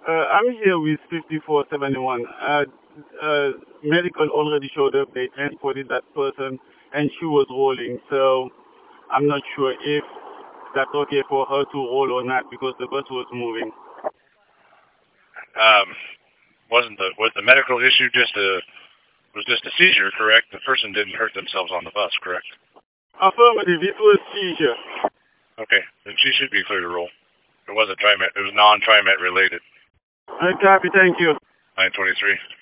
I'm here with 5471. Medical already showed up. They transported that person, and she was rolling. So I'm not sure if that's okay for her to roll or not because the bus was moving. Was the medical issue just a seizure, correct? The person didn't hurt themselves on the bus, correct? Affirmative. It was seizure. Okay, then she should be clear to roll. It was non-TriMet related. Copy. Thank you. 923.